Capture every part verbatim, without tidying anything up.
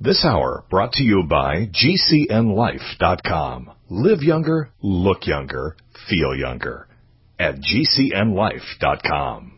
This hour brought to you by G C N life dot com. Live younger, look younger, feel younger at G C N life dot com.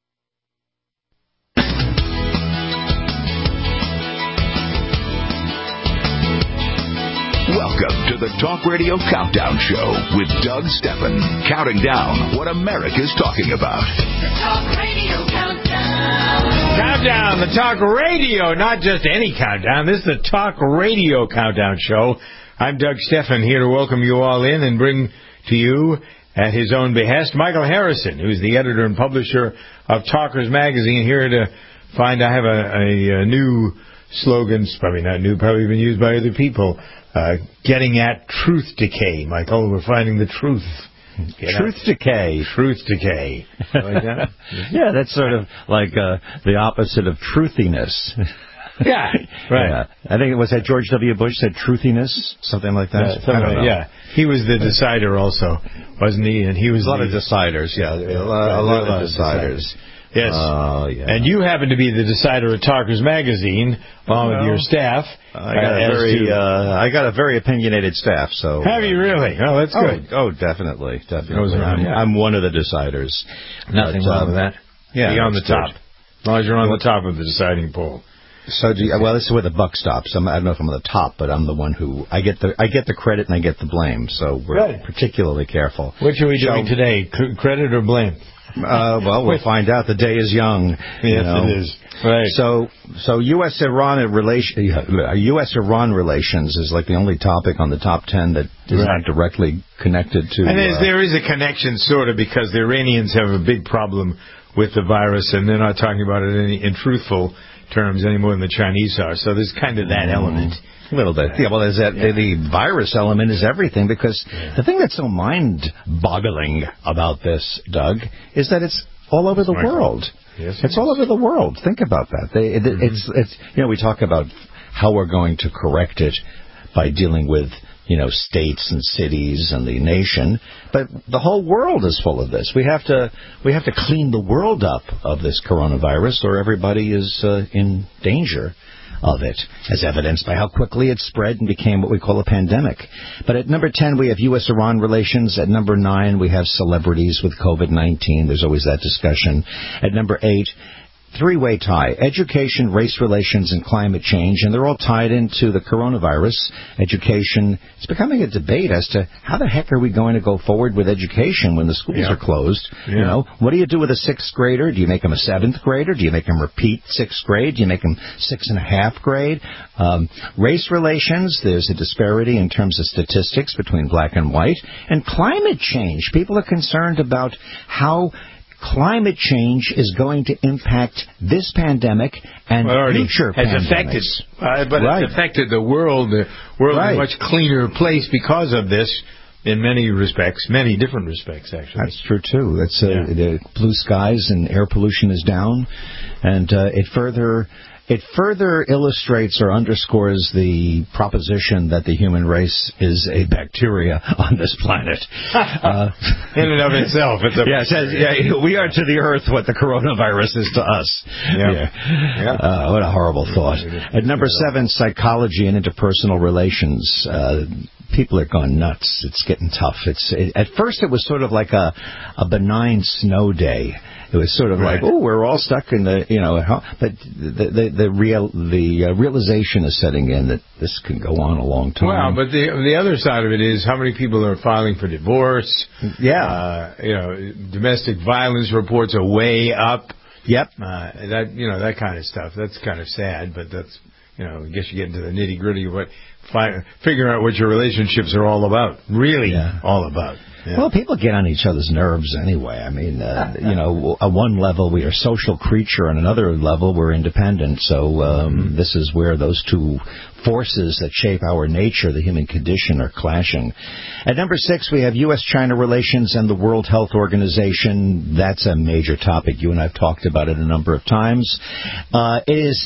Welcome to the Talk Radio Countdown Show with Doug Stephan, counting down what America's talking about. The Talk Radio Countdown. Countdown, the Talk Radio, not just any countdown. This is the Talk Radio Countdown Show. I'm Doug Stephan, here to welcome you all in and bring to you, at his own behest, Michael Harrison, who's the editor and publisher of Talkers Magazine, here to find I have a, a, a new slogan, probably not new, probably been used by other people, uh, getting at truth decay. Michael, we're finding the truth. Get truth out. decay. Truth decay. Like that? Yeah, that's sort of like uh, the opposite of truthiness. Yeah, right. Yeah. I think it was that George W. Bush said truthiness, something like that. Yeah, something, I don't know. Yeah, he was the decider also, wasn't he? And he was a lot the, of deciders. Yeah, a lot, a lot, a lot of deciders. deciders. Yes. Uh, yeah. And you happen to be the decider of Talkers Magazine, along well, with your staff. I got a very, to, uh, I got a very opinionated staff. So have you really? Oh, that's oh, good. Oh, definitely, definitely. I'm, yeah. I'm one of the deciders. Nothing but, wrong um, with that. Yeah, be on the top. Good. As long as you're on the top of the deciding poll. So, do you, well, this is where the buck stops. I'm, I don't know if I'm on the top, but I'm the one who I get the I get the credit and I get the blame. So we're right. particularly careful. Which are we doing so, today? C- credit or blame? Uh, well, we'll find out. The day is young. Yes, you know. it is. Right. So, so U S Iran relation, U S Iran relations is like the only topic on the top ten that is right. not directly connected to. And uh, there is a connection, sort of, because the Iranians have a big problem with the virus, and they're not talking about it in, in truthful terms any more than the Chinese are. So there's kind of that mm, element. A little bit. Yeah, well, there's that, yeah. the virus element is everything, because yeah. the thing that's so mind-boggling about this, Doug, is that it's all over the world. Yes, it's all over the world. Think about that. They, it, mm-hmm. It's, it's, you know, we talk about how we're going to correct it by dealing with, you know, states and cities and the nation, but the whole world is full of this. We have to we have to clean the world up of this coronavirus, or everybody is uh, in danger of it, as evidenced by how quickly it spread and became what we call a pandemic. But at number ten, we have U S Iran relations. At number nine, we have celebrities with COVID nineteen. There's always that discussion. At number eight, three-way tie, education, race relations, and climate change, and they're all tied into the coronavirus. Education, it's becoming a debate as to how the heck are we going to go forward with education when the schools yeah. are closed. Yeah. You know, what do you do with a sixth grader? Do you make him a seventh grader? Do you make him repeat sixth grade? Do you make him six and a half grade? Um, race relations, there's a disparity in terms of statistics between black and white. And climate change, people are concerned about how climate change is going to impact this pandemic and well, future has pandemics. Affected, uh, but right. it's affected the world. The world right. is a much cleaner place because of this, in many respects, many different respects, actually. That's true, too. That's uh, yeah. the blue skies and air pollution is down, and uh, it further... It further illustrates or underscores the proposition that the human race is a bacteria on this planet. uh, In and of itself, it's a yeah, it says, yeah, we are to the earth what the coronavirus is to us. Yeah. yeah. yeah. Uh, what a horrible thought. At number seven, psychology and interpersonal relations. Uh, people are going nuts. It's getting tough. It's it, at first it was sort of like a a benign snow day. It was sort of right. like, oh, we're all stuck in the, you know, but the the, the real the uh, realization is setting in that this can go on a long time. Well, but the the other side of it is how many people are filing for divorce. Yeah, uh, you know, domestic violence reports are way up. Yep, uh, that you know that kind of stuff. That's kind of sad, but that's you know, I guess you get into the nitty gritty of what fi- figuring out what your relationships are all about. Really, yeah. all about. Yeah. Well, people get on each other's nerves anyway. I mean, uh, you know, on one level we are a social creature, on another level we're independent. So um, mm-hmm. this is where those two forces that shape our nature, the human condition, are clashing. At number six, we have U S China relations and the World Health Organization. That's a major topic. You and I have talked about it a number of times. Uh, it is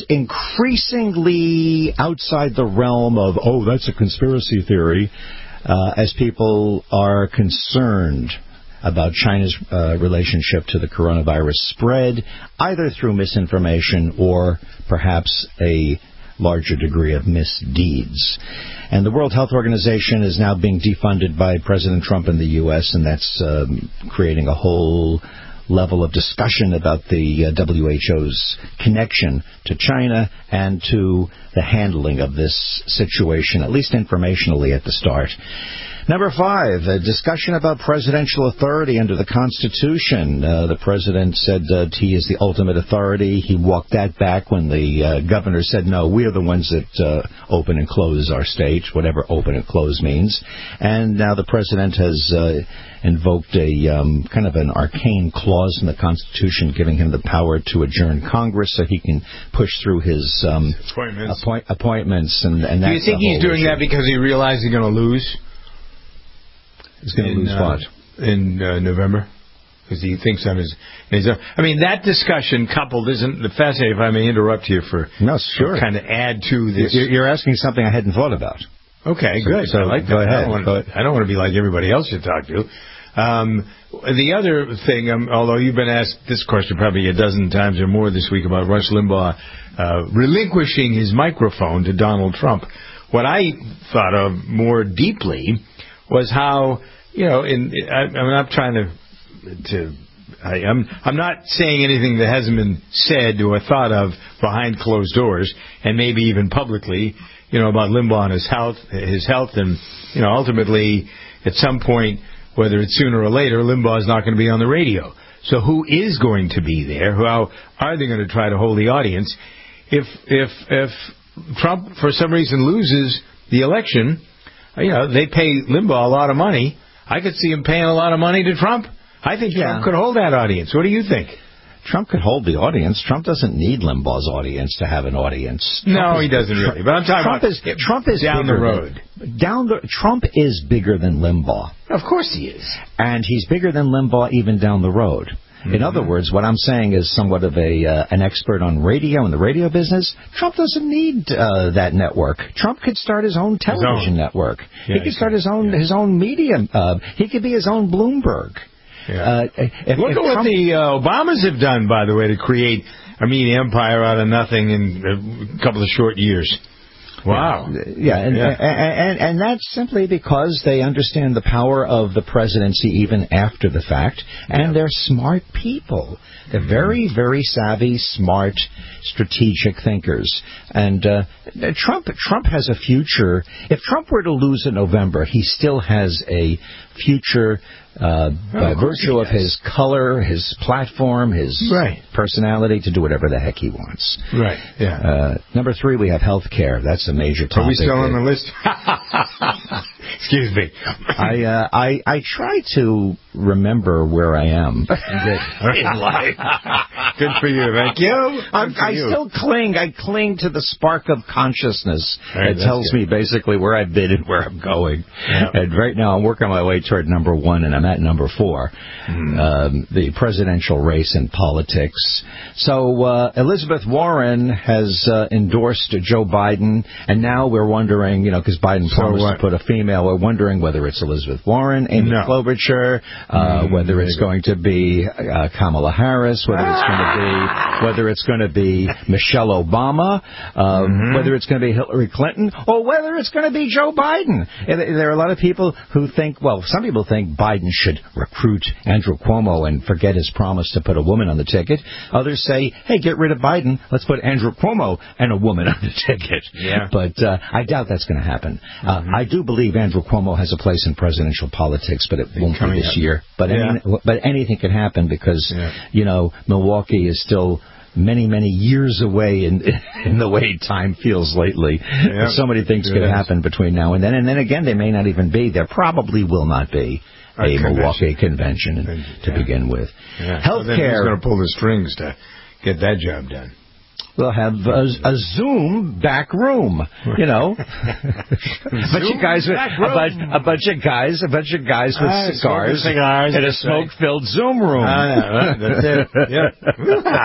increasingly outside the realm of, oh, that's a conspiracy theory. Uh, as people are concerned about China's uh, relationship to the coronavirus spread, either through misinformation or perhaps a larger degree of misdeeds. And the World Health Organization is now being defunded by President Trump in the U S, and that's um, creating a whole level of discussion about the uh, W H O's connection to China and to the handling of this situation, at least informationally at the start. Number five, a discussion about presidential authority under the Constitution. Uh, the president said uh, he is the ultimate authority. He walked that back when the uh, governor said, no, we are the ones that uh, open and close our state, whatever open and close means. And now the president has uh, invoked a um, kind of an arcane clause in the Constitution giving him the power to adjourn Congress so he can push through his um, appointments. Appoint- appointments. And, and Do you that's think the he's whole doing issue. that because he realized he's going to lose? He's going to in, lose uh, what? In uh, November? Because he thinks on his... his uh, I mean, that discussion coupled isn't fascinating, if I may interrupt you for... No, sure. Kind of add to this... You're, you're asking something I hadn't thought about. Okay, so, good. So I like go that. ahead. I don't, want, go ahead. I don't want to be like everybody else you talk to. Um, the other thing, um, although you've been asked this question probably a dozen times or more this week about Rush Limbaugh uh, relinquishing his microphone to Donald Trump, what I thought of more deeply was how... You know, in, I, I'm not trying to, to I, I'm, I'm not saying anything that hasn't been said or thought of behind closed doors, and maybe even publicly, you know, about Limbaugh and his health, his health, and you know, ultimately, at some point, whether it's sooner or later, Limbaugh is not going to be on the radio. So, who is going to be there? How are they going to try to hold the audience? If if if Trump, for some reason, loses the election, you know, they pay Limbaugh a lot of money. I could see him paying a lot of money to Trump. I think yeah. Trump could hold that audience. What do you think? Trump could hold the audience. Trump doesn't need Limbaugh's audience to have an audience. Trump no, is, he doesn't really. But I'm talking Trump about is, Trump is down the road. Than, down the Trump is bigger than Limbaugh. Of course he is. And he's bigger than Limbaugh even down the road. Mm-hmm. In other words, what I'm saying is somewhat of a uh, an expert on radio and the radio business. Trump doesn't need uh, that network. Trump could start his own television his own. network. Yeah, he could start his own yeah. his own media. Uh, he could be his own Bloomberg. Yeah. Uh, if, Look if at what Trump, the uh, Obamas have done, by the way, to create a media empire out of nothing in a couple of short years. Wow. Yeah, and, yeah. And, and, and that's simply because they understand the power of the presidency even after the fact, and yeah. they're smart people. They're very, very savvy, smart, strategic thinkers. And uh, Trump Trump has a future. If Trump were to lose in November, he still has a future uh, by oh, virtue of his color, his platform, his right. personality to do whatever the heck he wants. Right, yeah. Uh, number three, we have health care. That's a major topic. Are we still on the list? Excuse me. I, uh, I I try to remember where I am in life. Good for you. Thank you. I'm, for I you. still cling. I cling to the spark of consciousness right, that tells good. me basically where I've been and where I'm going. Yeah. And right now I'm working my way toward number one, and I'm at number four, mm. um, the presidential race in politics. So uh, Elizabeth Warren has uh, endorsed Joe Biden, and now we're wondering, you know, because Biden so promised what? to put a female, we're wondering whether it's Elizabeth Warren, Amy no. Klobuchar, uh, mm, whether it's going to be uh, Kamala Harris, whether it's going to be whether it's going to be Michelle Obama, uh, mm-hmm. whether it's going to be Hillary Clinton, or whether it's going to be Joe Biden. And there are a lot of people who think, well, some people think Biden should recruit Andrew Cuomo and forget his promise to put a woman on the ticket. Others say, hey, get rid of Biden. Let's put Andrew Cuomo and a woman on the ticket. Yeah. But uh, I doubt that's going to happen. Mm-hmm. Uh, I do believe Andrew Cuomo has a place in presidential politics, but it They're won't be this up. year. But, yeah. any, but anything can happen because, yeah. you know, Milwaukee is still many, many years away in in the way time feels lately. Yep. So many things could happen between now and then. And then again, they may not even be. There probably will not be a, a convention. Milwaukee convention yeah. to begin with. Yeah. Health so care. Who's going to pull the strings to get that job done? We'll have a, a Zoom back room, you know. a bunch of guys with a bunch, a bunch of guys, a bunch of guys with uh, cigars, cigars in a smoke-filled Zoom room. Uh, that's it. Yeah.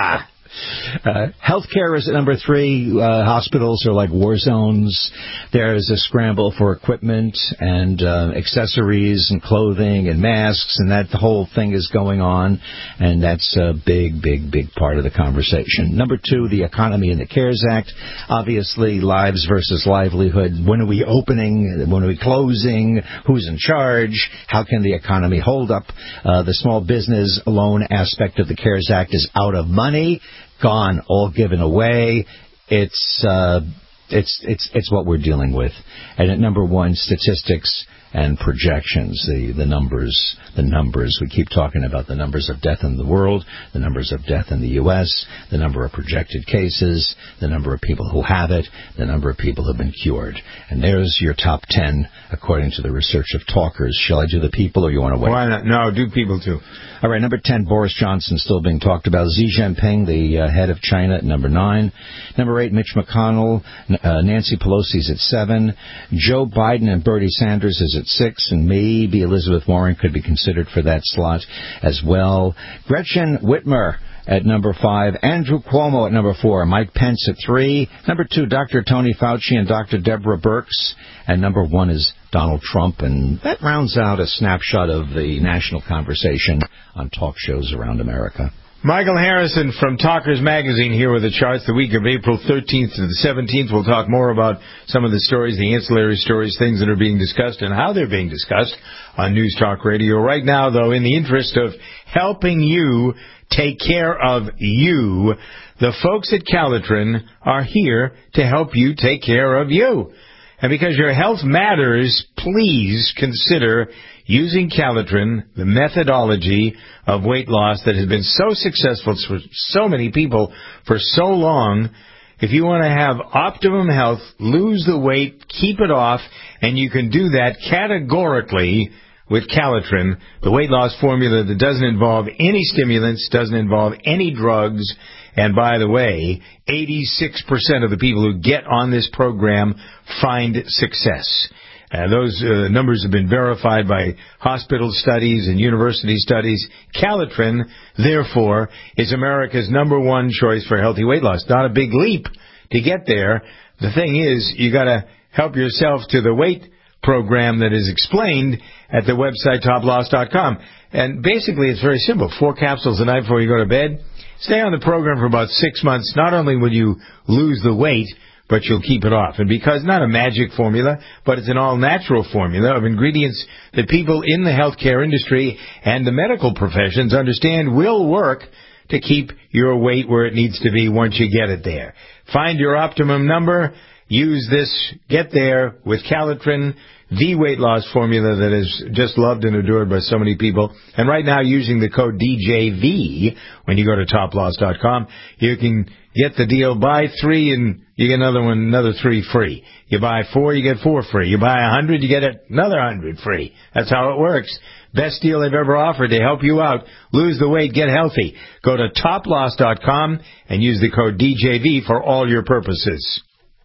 Uh, healthcare is at number three. Uh, hospitals are like war zones. There's a scramble for equipment and uh, accessories and clothing and masks, and that the whole thing is going on, and that's a big, big, big part of the conversation. Number two, the economy and the CARES Act. Obviously, lives versus livelihood. When are we opening? When are we closing? Who's in charge? How can the economy hold up? Uh, the small business loan aspect of the CARES Act is out of money, gone, all given away. It's uh, it's it's it's what we're dealing with. And at number one, statistics and projections, the, the numbers, the numbers. We keep talking about the numbers of death in the world, the numbers of death in the U S, the number of projected cases, the number of people who have it, the number of people who have been cured. And there's your top ten, according to the research of talkers. Shall I do the people, or you want to wait? Why not? No, do people too. All right, number ten, Boris Johnson still being talked about. Xi Jinping, the uh, head of China, at number nine. Number eight, Mitch McConnell. Uh, Nancy Pelosi's at seven. Joe Biden and Bernie Sanders is at six, and maybe Elizabeth Warren could be considered for that slot as well. Gretchen Whitmer at number five. Andrew Cuomo at number four. Mike Pence at three. Number two, Doctor Tony Fauci and Doctor Deborah Birx. And number one is Donald Trump. And that rounds out a snapshot of the national conversation on talk shows around America. Michael Harrison from Talkers Magazine here with the charts the week of April thirteenth to the seventeenth. We'll talk more about some of the stories, the ancillary stories, things that are being discussed and how they're being discussed on News Talk Radio. Right now, though, in the interest of helping you take care of you, the folks at Calitrin are here to help you take care of you. And because your health matters, please consider using Calitrin, the methodology of weight loss that has been so successful for so many people for so long. If you want to have optimum health, lose the weight, keep it off, and you can do that categorically with Calitrin, the weight loss formula that doesn't involve any stimulants, doesn't involve any drugs. And by the way, eighty-six percent of the people who get on this program find success. Uh, those uh, numbers have been verified by hospital studies and university studies. Calitrin, therefore, is America's number one choice for healthy weight loss. Not a big leap to get there. The thing is, you got to help yourself to the weight program that is explained at the website top loss dot com. And basically, it's very simple. Four capsules a night before you go to bed. Stay on the program for about six months. Not only will you lose the weight, but you'll keep it off. And because not a magic formula, but it's an all-natural formula of ingredients that people in the healthcare industry and the medical professions understand will work to keep your weight where it needs to be once you get it there. Find your optimum number. Use this. Get there with Calitrin, the weight loss formula that is just loved and adored by so many people. And right now, using the code D J V when you go to top loss dot com, you can get the deal. Buy three and you get another one, another three free. You buy four, you get four free. You buy a hundred, you get another hundred free. That's how it works. Best deal they've ever offered to help you out. Lose the weight, get healthy. Go to top loss dot com and use the code D J V for all your purposes.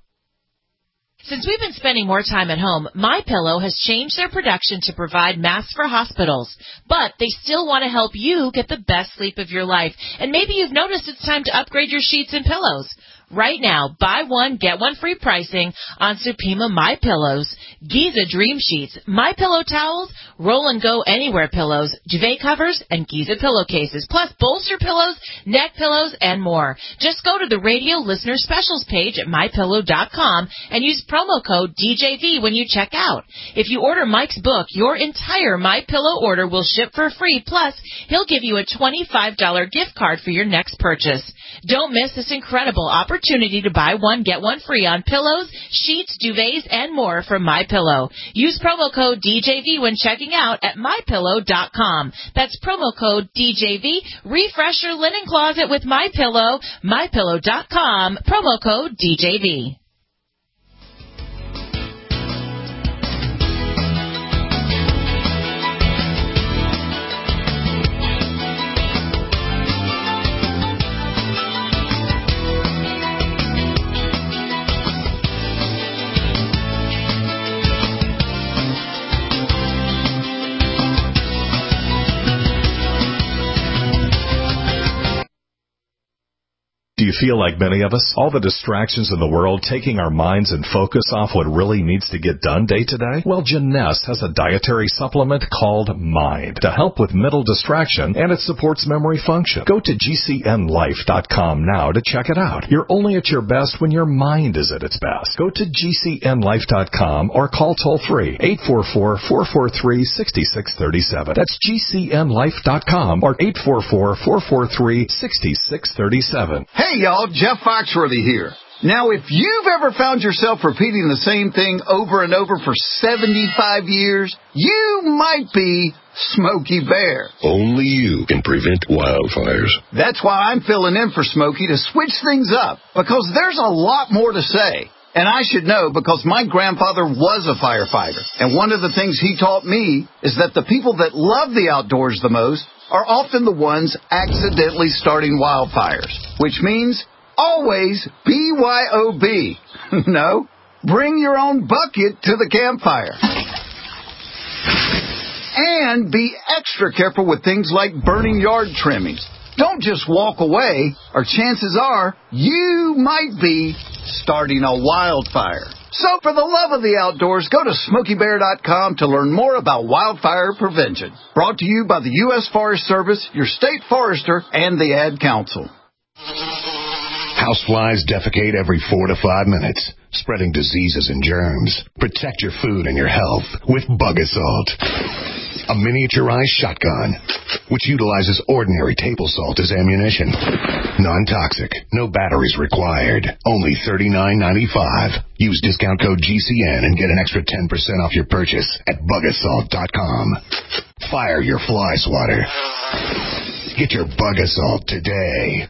Since we've been spending more time at home, MyPillow has changed their production to provide masks for hospitals. But they still want to help you get the best sleep of your life. And maybe you've noticed it's time to upgrade your sheets and pillows. Right now, buy one, get one free pricing on Supima My Pillows, Giza Dream Sheets, My Pillow towels, Roll and Go Anywhere pillows, duvet covers, and Giza pillowcases, plus bolster pillows, neck pillows, and more. Just go to the radio listener specials page at my pillow dot com and use promo code D J V when you check out. If you order Mike's book, your entire My Pillow order will ship for free, plus he'll give you a twenty-five dollars gift card for your next purchase. Don't miss this incredible opportunity. Opportunity to buy one, get one free on pillows, sheets, duvets, and more from MyPillow. Use promo code D J V when checking out at my pillow dot com. That's promo code D J V. Refresh your linen closet with MyPillow. my pillow dot com. Promo code D J V. feel like many of us? All the distractions in the world taking our minds and focus off what really needs to get done day to day? Well, Jeunesse has a dietary supplement called Mind to help with mental distraction, and it supports memory function. Go to G C N life dot com now to check it out. You're only at your best when your mind is at its best. Go to G C N life dot com or call toll-free eight four four, four four three, six six three seven. That's G C N life dot com or eight four four, four four three, six six three seven. Hey, y'all, Jeff Foxworthy here. Now, if you've ever found yourself repeating the same thing over and over for seventy-five years, you might be Smokey Bear. Only you can prevent wildfires. That's why I'm filling in for Smokey to switch things up, because there's a lot more to say. And I should know because my grandfather was a firefighter. And one of the things he taught me is that the people that love the outdoors the most are often the ones accidentally starting wildfires, which means always B Y O B. No, bring your own bucket to the campfire. And be extra careful with things like burning yard trimmings. Don't just walk away, or chances are you might be starting a wildfire. So for the love of the outdoors, go to Smokey Bear dot com to learn more about wildfire prevention. Brought to you by the U S Forest Service, your state forester, and the Ad Council. Houseflies defecate every four to five minutes, spreading diseases and germs. Protect your food and your health with Bug Assault, a miniaturized shotgun which utilizes ordinary table salt as ammunition. Non-toxic, no batteries required. Only thirty-nine ninety-five. Use discount code G C N and get an extra ten percent off your purchase at bug assault dot com. Fire your fly swatter. Get your Bug Assault today.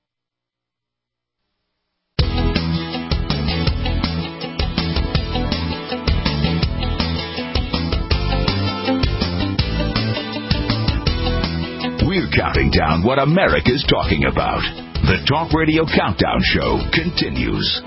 We're counting down what America's talking about. The Talk Radio Countdown Show continues.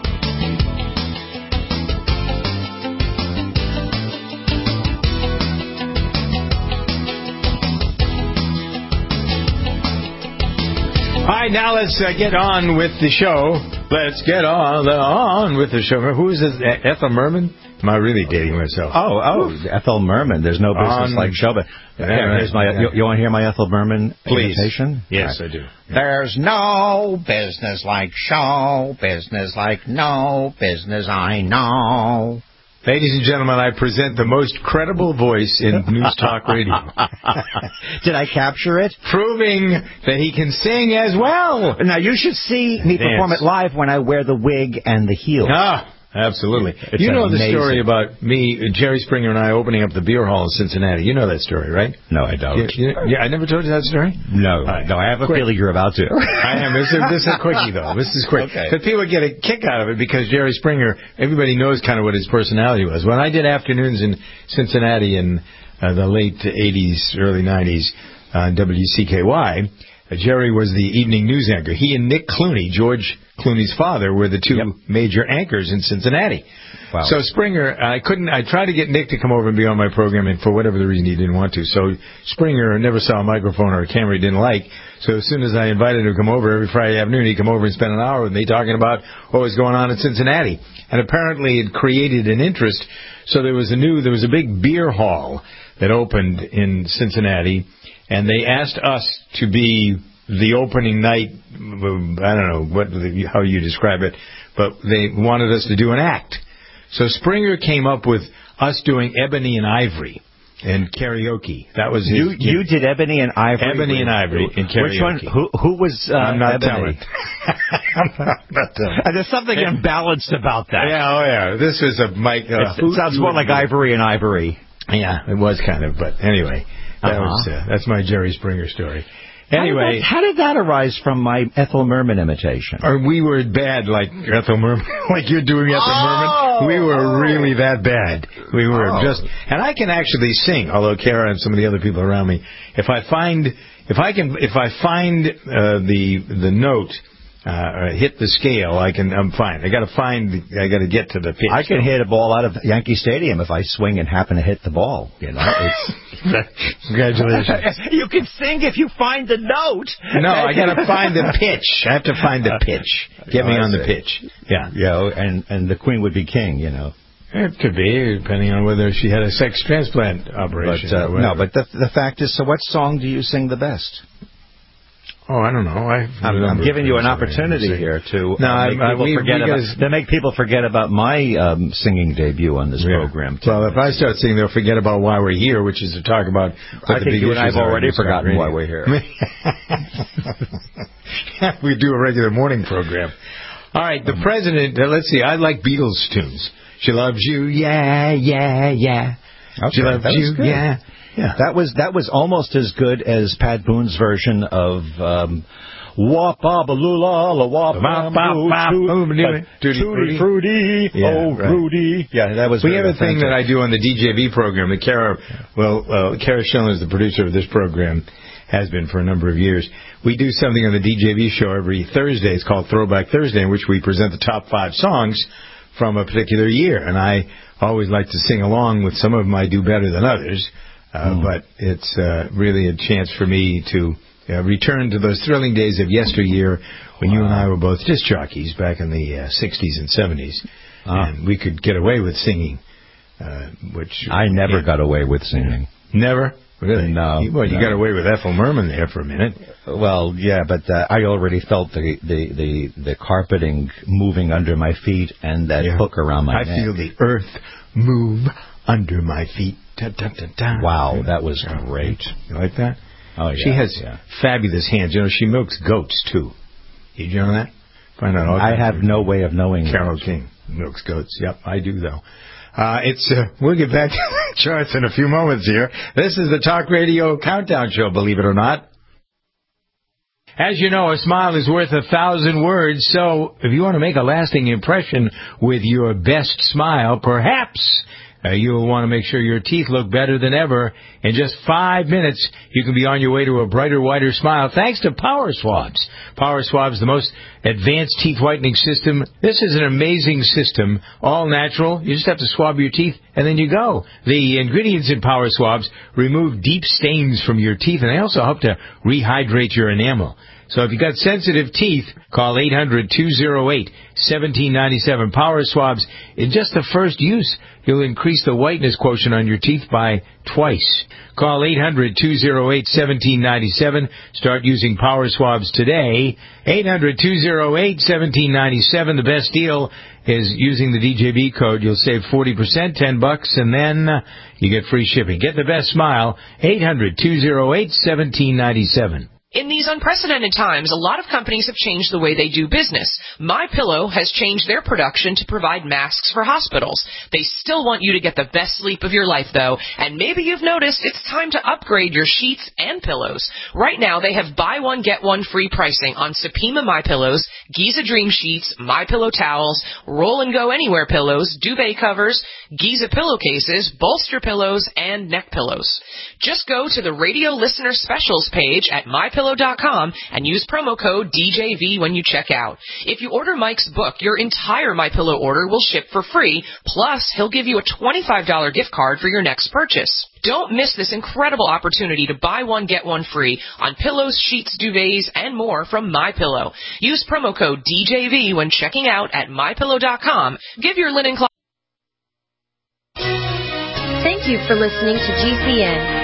All right, now let's uh, get on with the show. Let's get on the, on with the show. Who is this? Ethel Merman? Am I really dating myself? Oh, oh, Ethel Merman. There's no business on, like show. But yeah, here, here's my. yeah. You, you want to hear my Ethel Merman Please. imitation? Yes, Right. I do. There's no business like show business like no business I know. Ladies and gentlemen, I present the most credible voice in News Talk Radio. Did I capture it? Proving that he can sing as well. Now, you should see me Dance. perform it live when I wear the wig and the heels. Ah, absolutely. It's you know amazing. the story about me, Jerry Springer, and I opening up the beer hall in Cincinnati. You know that story, right? No, I don't. You, you, yeah, I never told you that story? No, Right. no, I have a Quick. feeling you're about to. I am. This is, this is a quickie, though. This is quick. Okay. But people get a kick out of it because Jerry Springer, everybody knows kind of what his personality was. When I did afternoons in Cincinnati in uh, the late eighties, early nineties on W C K Y, uh, Jerry was the evening news anchor. He and Nick Clooney, George Clooney's father, were the two Yep. major anchors in Cincinnati. Wow. So Springer, I couldn't. I tried to get Nick to come over and be on my program, and for whatever the reason, he didn't want to. So Springer never saw a microphone or a camera he didn't like. So as soon as I invited him to come over every Friday afternoon, he'd come over and spend an hour with me talking about what was going on in Cincinnati. And apparently, it created an interest. So there was a new, there was a big beer hall that opened in Cincinnati, and they asked us to be the opening night. I don't know what how you describe it, but they wanted us to do an act. So Springer came up with us doing Ebony and Ivory and karaoke. That was his, You you did Ebony and Ivory. Ebony and Ivory in karaoke. Which one? Who who was? Uh, I'm not Ebony? telling. I'm not, not telling. Uh, There's something imbalanced about that. Yeah, oh yeah. This was a mic. Uh, It sounds more like Ivory and Ivory. Yeah, it was kind of. But anyway, that Uh-huh. was uh, that's my Jerry Springer story. Anyway, how did, that, how did that arise from my Ethel Merman imitation? or we were bad like Ethel Merman, like you're doing Ethel Oh, Merman. We were oh. really that bad. We were Oh. just, and I can actually sing. Although Kara and some of the other people around me, if I find, if I can, if I find uh, the the note uh, hit the scale, I can. I'm fine. I got to find. I got to get to the pitch. I can hit a ball out of Yankee Stadium if I swing and happen to hit the ball. You know, it's congratulations. You can sing if you find the note. No, I got to find the pitch. I have to find the pitch. Get me Oh, I on the see. pitch. Yeah, You know, and and the Queen would be king. You know, it could be depending on whether she had a sex transplant operation. but uh, or no. whatever. But the the fact is, so what song do you sing the best? Oh, I don't know. I, I'm, I'm giving you an opportunity here to No, uh, make I- I- people we- forget we about gotta- to make people forget about my um, singing debut on this Yeah. program. Well, if I start singing, they'll forget about why we're here, which is to talk about. What I the think big you and I issues have are already in Scott forgotten Radio. why we're here. We do a regular morning program. All right, the president. Uh, let's see. I like Beatles tunes. She loves you, yeah, yeah, yeah. Okay, She loves that was you, good. yeah, yeah. That was that was almost as good as Pat Boone's version of um, Wop Babalula La Wop Bop, bop, bop, boom, do it. Tutti Tutti Frutti. Frutti, Yeah, oh right. Rudy. Yeah, that was. We very have a thing authentic. that I do on the D J V program. That Kara, well, uh, Kara Schillen is the producer of this program, has been for a number of years. We do something on the D J V show every Thursday. It's called Throwback Thursday, in which we present the top five songs from a particular year. And I always like to sing along with some of them. I do better than others, uh, Mm. but it's uh, really a chance for me to uh, return to those thrilling days of yesteryear when you and I were both disc jockeys back in the uh, sixties and seventies. Ah. And we could get away with singing, uh, which I never yeah. got away with singing. Never? Really? No, You- Well, you no. got away with Ethel Merman there for a minute. Well, yeah, but uh, I already felt the, the, the, the carpeting moving under my feet and that Yeah. hook around my I neck. feel the earth move under my feet. Dun, dun, dun, dun. Wow, that was Yeah. great. You like that? Oh, yeah. She has yeah. fabulous hands. You know, she milks goats, too. Did you know that? Find out all I kinds have of- no way of knowing. Carole that. King milks goats. Yep, I do, though. Uh, it's uh, we'll get back to the charts in a few moments here. This is the Talk Radio Countdown Show, believe it or not. As you know, a smile is worth a thousand words, so if you want to make a lasting impression with your best smile, perhaps uh, you'll want to make sure your teeth look better than ever. In just five minutes, you can be on your way to a brighter, whiter smile thanks to Power Swabs. Power Swabs, the most advanced teeth whitening system. This is an amazing system, all natural. You just have to swab your teeth, and then you go. The ingredients in Power Swabs remove deep stains from your teeth, and they also help to rehydrate your enamel. So if you've got sensitive teeth, call eight hundred, two oh eight, one seven nine seven. Power Swabs, in just the first use, you'll increase the whiteness quotient on your teeth by twice. Call eight hundred, two oh eight, one seven nine seven. Start using Power Swabs today. eight hundred, two oh eight, one seven nine seven. The best deal is using the D J B code. You'll save forty percent, ten bucks, and then uh, you get free shipping. Get the best smile. eight hundred, two oh eight, one seven nine seven. In these unprecedented times, a lot of companies have changed the way they do business. MyPillow has changed their production to provide masks for hospitals. They still want you to get the best sleep of your life, though, and maybe you've noticed it's time to upgrade your sheets and pillows. Right now, they have buy one, get one free pricing on Supima MyPillows, Giza Dream Sheets, MyPillow towels, Roll and Go Anywhere pillows, duvet covers, Giza pillowcases, bolster pillows, and neck pillows. Just go to the radio listener specials page at my pillow dot com and use promo code D J V when you check out. If you order Mike's book, your entire MyPillow order will ship for free, plus he'll give you a twenty-five dollars gift card for your next purchase. Don't miss this incredible opportunity to buy one, get one free on pillows, sheets, duvets, and more from MyPillow. Use promo code D J V when checking out at my pillow dot com. Give your linen closet. Thank you for listening to G C N.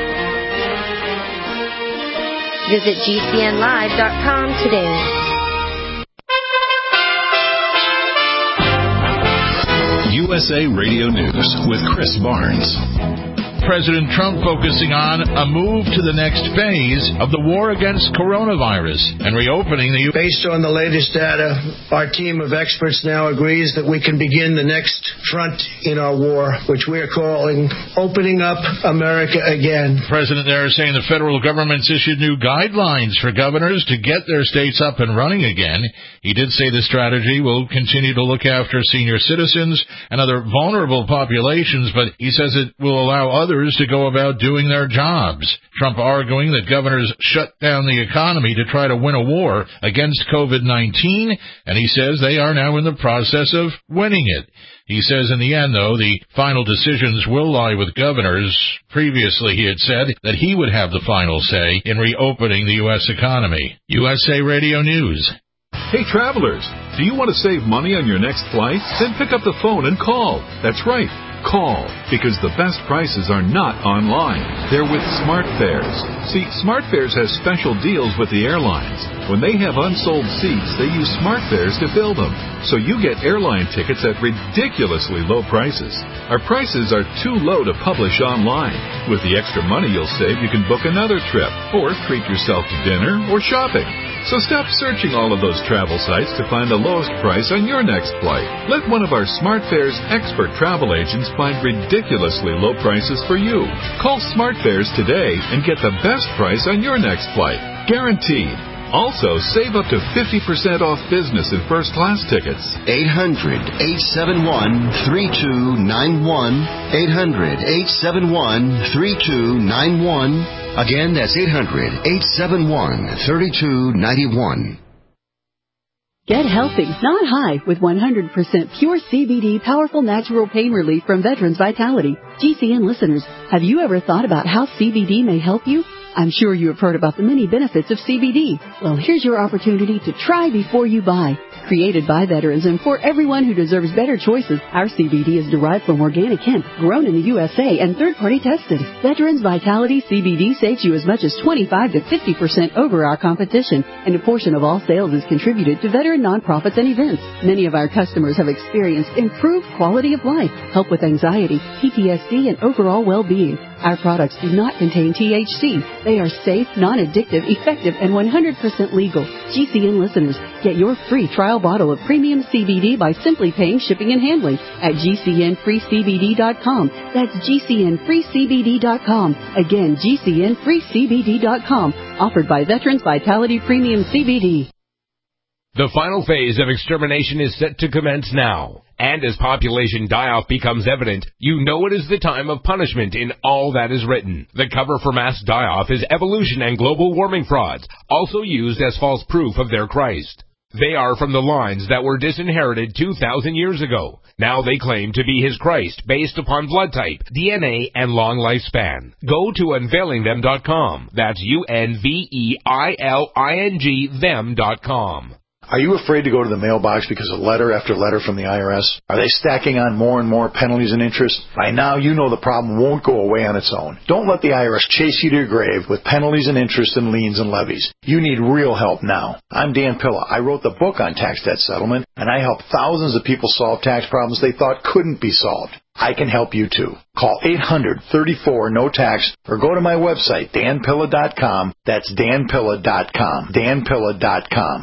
Visit G C N live dot com today. U S A Radio News with Chris Barnes. President Trump focusing on a move to the next phase of the war against coronavirus and reopening the U S. Based on the latest data, our team of experts now agrees that we can begin the next front in our war, which we are calling Opening Up America Again. The president there is saying the federal government's issued new guidelines for governors to get their states up and running again. He did say the strategy will continue to look after senior citizens and other vulnerable populations, but he says it will allow others others to go about doing their jobs. Trump arguing that governors shut down the economy to try to win a war against COVID nineteen, and he says they are now in the process of winning it. He says in the end, though, the final decisions will lie with governors. Previously, he had said that he would have the final say in reopening the U S economy. U S A Radio News. Hey, travelers, do you want to save money on your next flight? Then pick up the phone and call. That's right. Call, because the best prices are not online. They're with SmartFares. See, SmartFares has special deals with the airlines. When they have unsold seats, they use SmartFares to fill them. So you get airline tickets at ridiculously low prices. Our prices are too low to publish online. With the extra money you'll save, you can book another trip, or treat yourself to dinner or shopping. So stop searching all of those travel sites to find the lowest price on your next flight. Let one of our SmartFares expert travel agents find ridiculously low prices for you. Call SmartFares today and get the best price on your next flight. Guaranteed. Also, save up to fifty percent off business and first class tickets. eight hundred, eight seven one, three two nine one. eight hundred, eight seven one, three two nine one. Again, that's eight hundred, eight seven one, three two nine one. Get healthy, not high, with one hundred percent pure C B D powerful natural pain relief from Veterans Vitality. G C N listeners, have you ever thought about how C B D may help you? I'm sure you have heard about the many benefits of C B D. Well, here's your opportunity to try before you buy. Created by veterans and for everyone who deserves better choices, our C B D is derived from organic hemp, grown in the U S A and third-party tested. Veterans Vitality C B D saves you as much as twenty-five to fifty percent over our competition, and a portion of all sales is contributed to veteran nonprofits and events. Many of our customers have experienced improved quality of life, help with anxiety, P T S D, and overall well-being. Our products do not contain T H C. They are safe, non-addictive, effective, and one hundred percent legal. G C N listeners, get your free trial bottle of premium C B D by simply paying shipping and handling at G C N free C B D dot com. That's G C N free C B D dot com. Again, G C N free C B D dot com. Offered by Veterans Vitality Premium C B D. The final phase of extermination is set to commence now. And as population die-off becomes evident, you know it is the time of punishment in all that is written. The cover for mass die-off is evolution and global warming frauds, also used as false proof of their Christ. They are from the lines that were disinherited two thousand years ago. Now they claim to be his Christ based upon blood type, D N A, and long lifespan. Go to unveiling them dot com. That's U N V E I L I N G them dot com. Are you afraid to go to the mailbox because of letter after letter from the I R S? Are they stacking on more and more penalties and interest? By now, you know the problem won't go away on its own. Don't let the I R S chase you to your grave with penalties and interest and liens and levies. You need real help now. I'm Dan Pilla. I wrote the book on tax debt settlement, and I help thousands of people solve tax problems they thought couldn't be solved. I can help you too. Call eight hundred, thirty-four, no tax or go to my website, dan pilla dot com. That's dan pilla dot com. dan pilla dot com.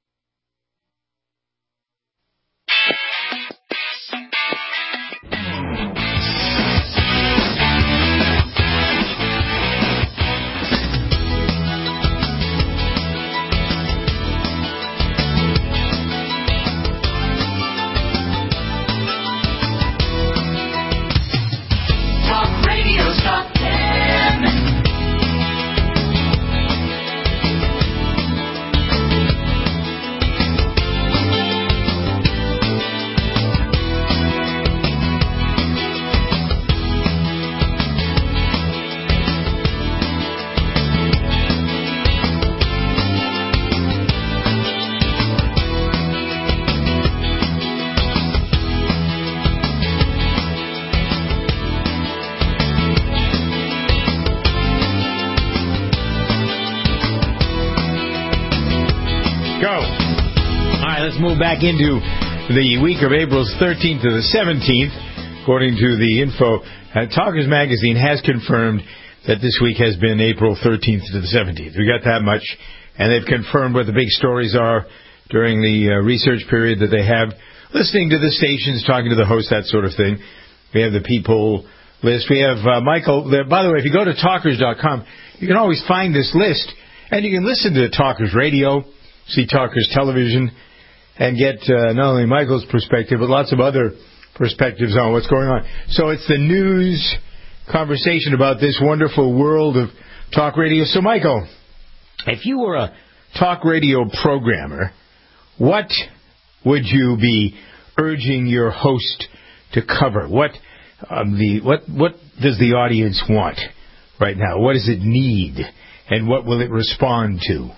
Move back into the week of April thirteenth to the seventeenth. According to the info, uh, Talkers Magazine has confirmed that this week has been April thirteenth to the seventeenth. We got that much, and they've confirmed what the big stories are during the uh, research period that they have, listening to the stations, talking to the host, that sort of thing. We have the people list. We have uh, Michael. By the way, if you go to talkers dot com, you can always find this list, and you can listen to Talkers Radio, see Talkers Television, and get uh, not only Michael's perspective, but lots of other perspectives on what's going on. So it's the news, conversation about this wonderful world of talk radio. So, Michael, if you were a talk radio programmer, what would you be urging your host to cover? What um, the what what does the audience want right now? What does it need, and what will it respond to?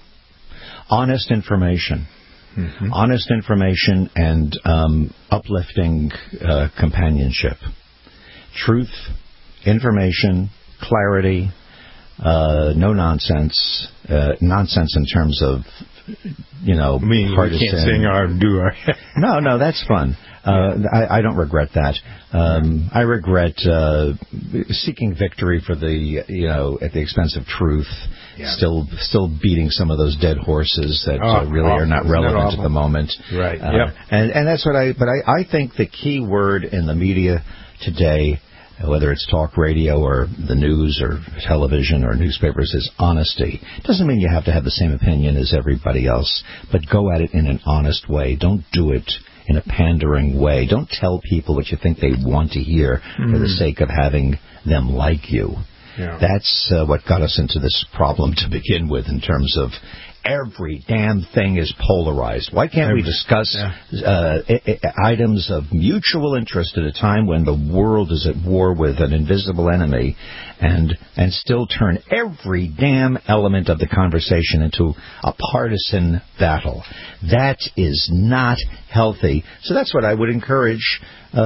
Honest information. Mm-hmm. Honest information and um, uplifting uh, companionship. Truth, information, clarity, uh, no nonsense. Uh, nonsense in terms of, you know, I mean, we can't sing or do our... no, no, that's fun. Uh, yeah. I, I don't regret that. Um, I regret uh, seeking victory for the, you know, at the expense of truth. Yeah. Still, still beating some of those dead horses that oh, uh, really awful. are not relevant at the moment. Right. Uh, yep. And and that's what I. But I, I think the key word in the media today, whether it's talk radio or the news or television or newspapers, is honesty. Doesn't mean you have to have the same opinion as everybody else, but go at it in an honest way. Don't do it in a pandering way. Don't tell people what you think they want to hear mm. for the sake of having them like you. Yeah. That's uh, what got us into this problem to begin with in terms of every damn thing is polarized. Why can't every, we discuss yeah. uh, I- I- items of mutual interest at a time when the world is at war with an invisible enemy and and still turn every damn element of the conversation into a partisan battle? That is not healthy. So that's what I would encourage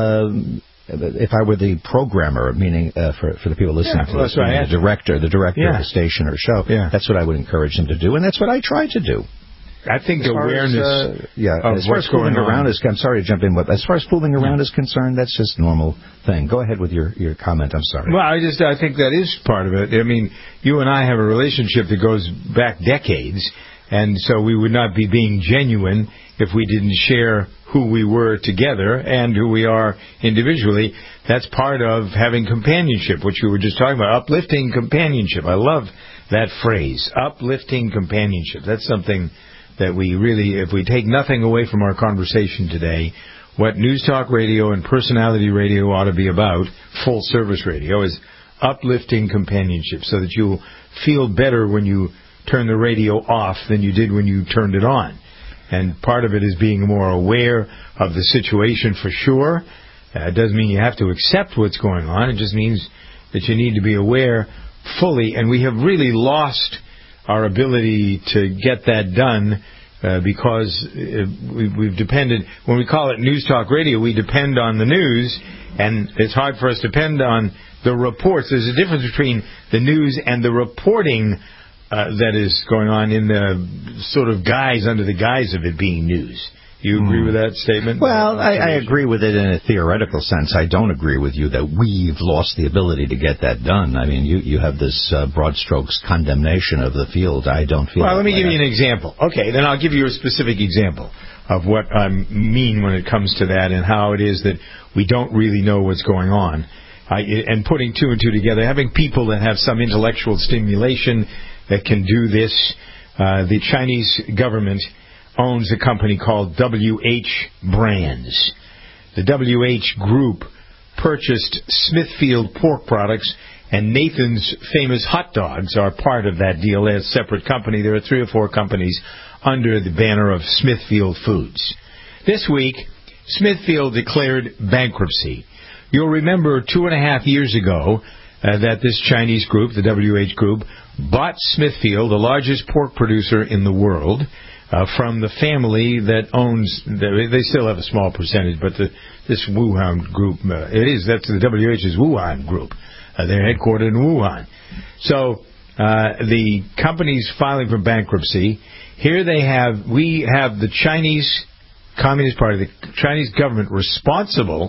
um if I were the programmer, meaning uh, for for the people listening yeah, to this, right. the director, the director yeah. of the station or show, yeah. that's what I would encourage them to do, and that's what I try to do. I think as awareness as, uh, yeah, of as far what's as fooling going around on. is, I'm sorry to jump in, but as far as fooling around yeah. is concerned, that's just normal thing. Go ahead with your, your comment. I'm sorry. Well, I just I think that is part of it. I mean, you and I have a relationship that goes back decades, and so we would not be being genuine if we didn't share who we were together and who we are individually. That's part of having companionship, which we were just talking about. Uplifting companionship. I love that phrase, uplifting companionship. That's something that we really, if we take nothing away from our conversation today, what News Talk Radio and Personality Radio ought to be about, full service radio, is uplifting companionship so that you'll feel better when you turn the radio off than you did when you turned it on. And part of it is being more aware of the situation for sure. Uh, it doesn't mean you have to accept what's going on. It just means that you need to be aware fully. And we have really lost our ability to get that done uh, because uh, we, we've depended, when we call it News Talk Radio, we depend on the news, and it's hard for us to depend on the reports. There's a difference between the news and the reporting Uh, that is going on in the sort of guise, under the guise of it being news. You agree mm. with that statement? Well, I, I agree with it in a theoretical sense. I don't agree with you that we've lost the ability to get that done. I mean, you, you have this uh, broad strokes condemnation of the field. I don't feel Well, let me way. give you an example. Okay, then I'll give you a specific example of what I mean when it comes to that and how it is that we don't really know what's going on. I, and putting two and two together, having people that have some intellectual stimulation that can do this. Uh, the Chinese government owns a company called W H Brands. The W H Group purchased Smithfield pork products, and Nathan's famous hot dogs are part of that deal. They're a separate company. There are three or four companies under the banner of Smithfield Foods. This week, Smithfield declared bankruptcy. You'll remember two and a half years ago uh, that this Chinese group, the W H Group, bought Smithfield, the largest pork producer in the world, uh, from the family that owns, they still have a small percentage, but the, this Wuhan group, uh, it is, that's the W H's Wuhan group. Uh, they're headquartered in Wuhan. So uh, the company's filing for bankruptcy. Here they have, we have the Chinese Communist Party, the Chinese government responsible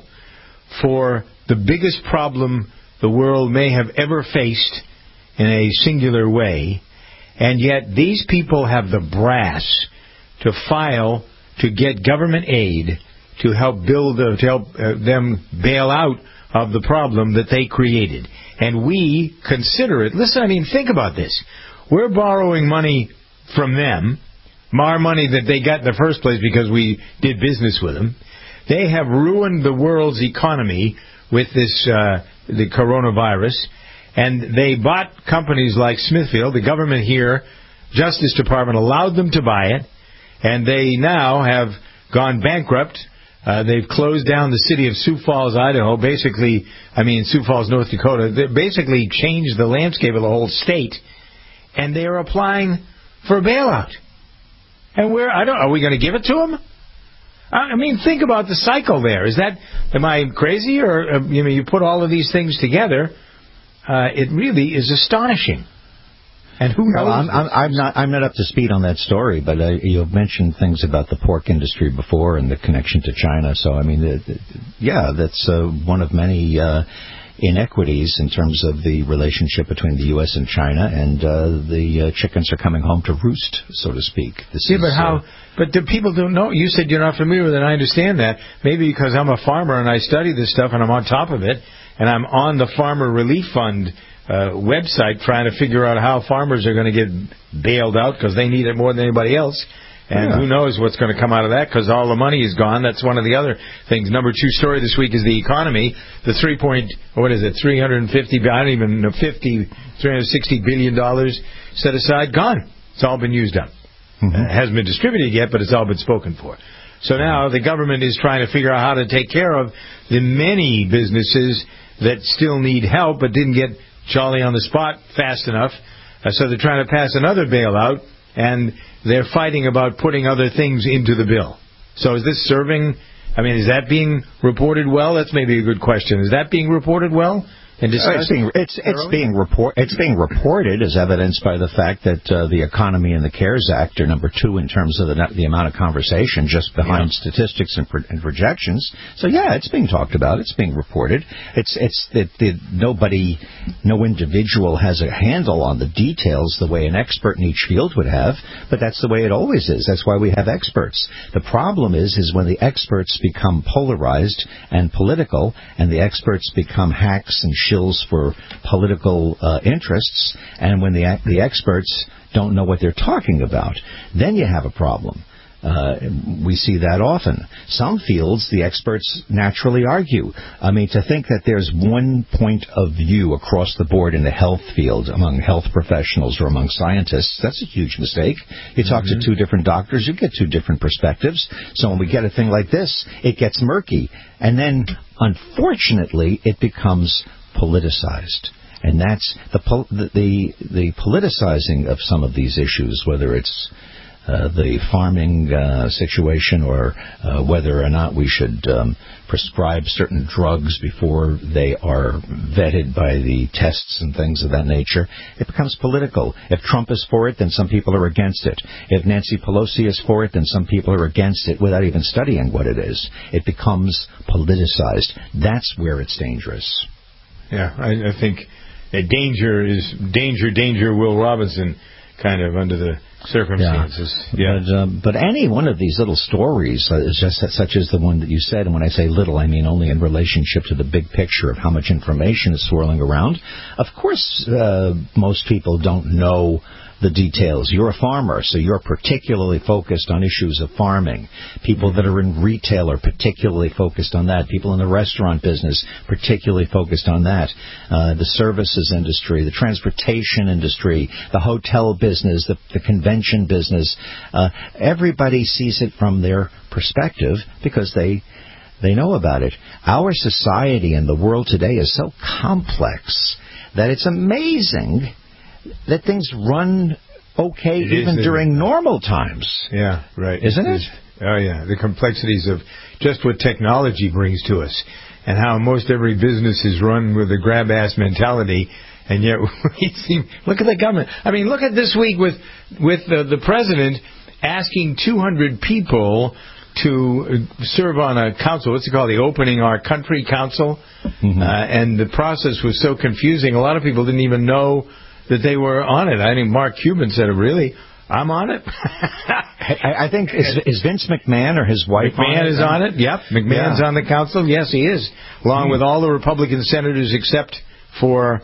for the biggest problem the world may have ever faced in a singular way, and yet these people have the brass to file to get government aid to help build, uh, to help uh, them bail out of the problem that they created. And we consider it, listen, I mean, think about this. We're borrowing money from them, our money that they got in the first place because we did business with them. They have ruined the world's economy with this uh, the coronavirus, and they bought companies like Smithfield. The government here, Justice Department, allowed them to buy it, and they now have gone bankrupt. Uh, they've closed down the city of Sioux Falls, Idaho. Basically, I mean Sioux Falls, North Dakota. They basically changed the landscape of the whole state, and they are applying for a bailout. And where I don't, are we going to give it to them? I mean, think about the cycle there. Is that, am I crazy, or uh, you know, you put all of these things together? Uh, it really is astonishing. And who knows? Well, I'm, I'm, I'm not. I'm not up to speed on that story, but uh, you've mentioned things about the pork industry before and the connection to China. So, I mean, the, the, yeah, that's uh, one of many uh, inequities in terms of the relationship between the U S and China, and uh, the uh, chickens are coming home to roost, so to speak. This yeah, is, but how? Uh, but the people don't know. You said you're not familiar with it. I understand that. Maybe because I'm a farmer and I study this stuff and I'm on top of it, and I'm on the Farmer Relief Fund Uh, website trying to figure out how farmers are going to get bailed out because they need it more than anybody else. And yeah. Who knows what's going to come out of that because all the money is gone. That's one of the other things. Number two story this week is the economy. The three point, what is it, three hundred fifty, I don't even know, fifty, three hundred sixty billion dollars set aside, gone. It's all been used up. Mm-hmm. Uh, it hasn't been distributed yet, but it's all been spoken for. So now the government is trying to figure out how to take care of the many businesses that still need help but didn't get Charlie on the spot fast enough, uh, so they're trying to pass another bailout, and they're fighting about putting other things into the bill. So is this serving, I mean, is that being reported well? That's maybe a good question. Is that being reported well? And uh, it's being it's it's being report it's being reported as evidenced by the fact that uh, the economy and the CARES Act are number two in terms of the the amount of conversation, just behind yeah. statistics and, pro- and projections. So yeah, it's being talked about. It's being reported. It's it's that nobody, no individual has a handle on the details the way an expert in each field would have. But that's the way it always is. That's why we have experts. The problem is is when the experts become polarized and political, and the experts become hacks and shills for political uh, interests, and when the the experts don't know what they're talking about, then you have a problem. Uh, we see that often. Some fields, the experts naturally argue. I mean, to think that there's one point of view across the board in the health field among health professionals or among scientists, that's a huge mistake. You talk mm-hmm. to two different doctors, you get two different perspectives. So when we get a thing like this, it gets murky. And then, unfortunately, it becomes politicized. And that's the, the the the politicizing of some of these issues, whether it's uh, the farming uh, situation or uh, whether or not we should um, prescribe certain drugs before they are vetted by the tests and things of that nature. It becomes political. If Trump is for it, then some people are against it. If Nancy Pelosi is for it, then some people are against it without even studying what it is. It becomes politicized. That's where it's dangerous. Yeah, I, I think a danger is danger, danger, Will Robinson, kind of under the circumstances. Yeah. yeah. But, um, but any one of these little stories, uh, is just such as the one that you said, and when I say little, I mean only in relationship to the big picture of how much information is swirling around. Of course, uh, most people don't know the details. You're a farmer, so you're particularly focused on issues of farming. People that are in retail are particularly focused on that. People in the restaurant business particularly focused on that. Uh, the services industry, the transportation industry, the hotel business, the, the convention business. Uh, everybody sees it from their perspective because they they know about it. Our society and the world today is so complex that it's amazing that things run okay it even is, during normal times. Yeah, right. Isn't it? Oh, yeah. The complexities of just what technology brings to us and how most every business is run with a grab-ass mentality, and yet we seem... Look at the government. I mean, look at this week with, with the, the president asking two hundred people to serve on a council. What's it called? The Opening Our Country Council. Mm-hmm. Uh, and the process was so confusing. A lot of people didn't even know that they were on it. I think Mark Cuban said, really? I'm on it? I, I think, is, is Vince McMahon or his wife McMahon on it? is on it, yep. McMahon's yeah. on the council. Yes, he is. Along mm. with all the Republican senators except for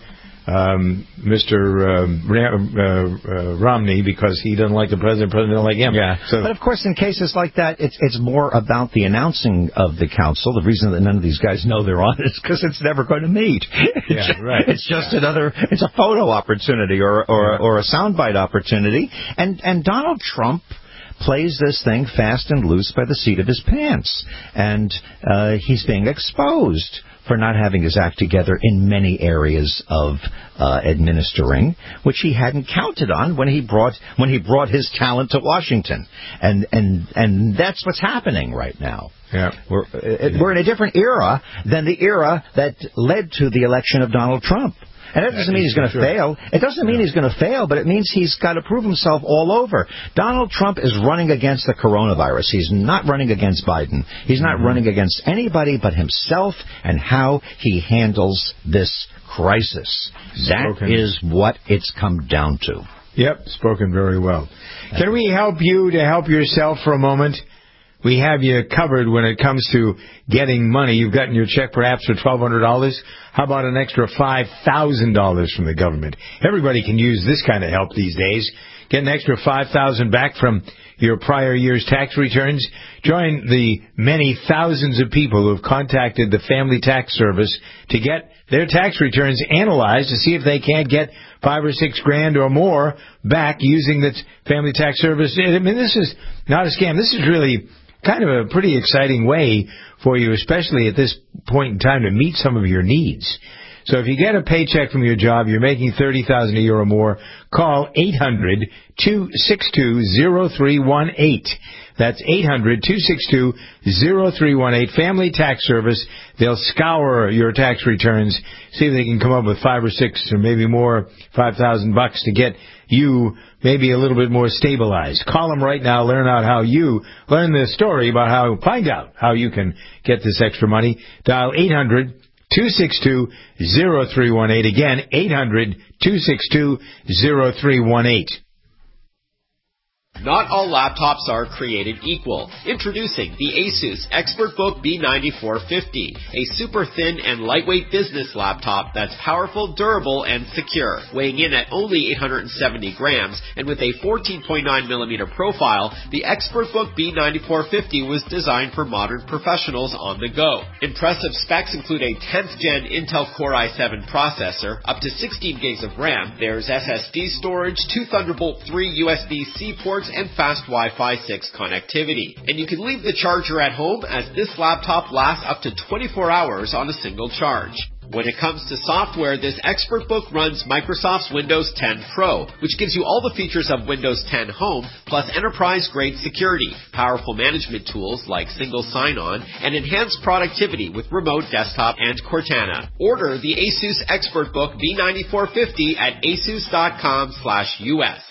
um, Mister Um, Ra- uh, uh, Romney because he doesn't like the president, the president doesn't like him. Yeah. So, but of course, in cases like that, it's it's more about the announcing of the council. The reason that none of these guys know they're on it is because it's never going to meet. Yeah, right. It's just another. It's a photo opportunity or or, or a soundbite opportunity. And and Donald Trump plays this thing fast and loose by the seat of his pants, and uh, he's being exposed for not having his act together in many areas of uh, administering, which he hadn't counted on when he brought when he brought his talent to Washington, and and and that's what's happening right now. Yeah, we're uh, we're in a different era than the era that led to the election of Donald Trump. And that doesn't mean he's going to fail. It doesn't mean he's going to fail, but it means he's got to prove himself all over. Donald Trump is running against the coronavirus. He's not running against Biden. He's not mm-hmm. running against anybody but himself and how he handles this crisis. That spoken. Is what it's come down to. Yep, spoken very well. Can we help you to help yourself for a moment? We have you covered when it comes to getting money. You've gotten your check perhaps for twelve hundred dollars. How about an extra five thousand dollars from the government? Everybody can use this kind of help these days. Get an extra five thousand dollars back from your prior year's tax returns. Join the many thousands of people who have contacted the Family Tax Service to get their tax returns analyzed to see if they can't get five or six grand or more back using the Family Tax Service. I mean, this is not a scam. This is really kind of a pretty exciting way for you, especially at this point in time, to meet some of your needs. So if you get a paycheck from your job, you're making thirty thousand dollars a year or more, call eight hundred, two six two, zero three one eight. That's eight hundred, two six two, zero three one eight. Family Tax Service. They'll scour your tax returns, see if they can come up with five or six or maybe more, five thousand bucks to get you maybe a little bit more stabilized. Call them right now. Learn out how you learn the story about how find out how you can get this extra money. Dial eight hundred, two six two, zero three one eight. Again, eight hundred, two six two, zero three one eight. Not all laptops are created equal. Introducing the ASUS ExpertBook B ninety-four fifty, a super thin and lightweight business laptop that's powerful, durable, and secure. Weighing in at only eight hundred seventy grams and with a fourteen point nine millimeter profile, the ExpertBook B ninety-four fifty was designed for modern professionals on the go. Impressive specs include a tenth gen Intel Core i seven processor, up to sixteen gigs of RAM, there's S S D storage, two Thunderbolt three U S B C ports, and fast Wi-Fi six connectivity. And you can leave the charger at home, as this laptop lasts up to twenty-four hours on a single charge. When it comes to software, this ExpertBook runs Microsoft's Windows ten Pro, which gives you all the features of Windows ten Home, plus enterprise-grade security, powerful management tools like single sign-on, and enhanced productivity with remote desktop and Cortana. Order the ASUS ExpertBook B ninety-four fifty at asus dot com slash U S.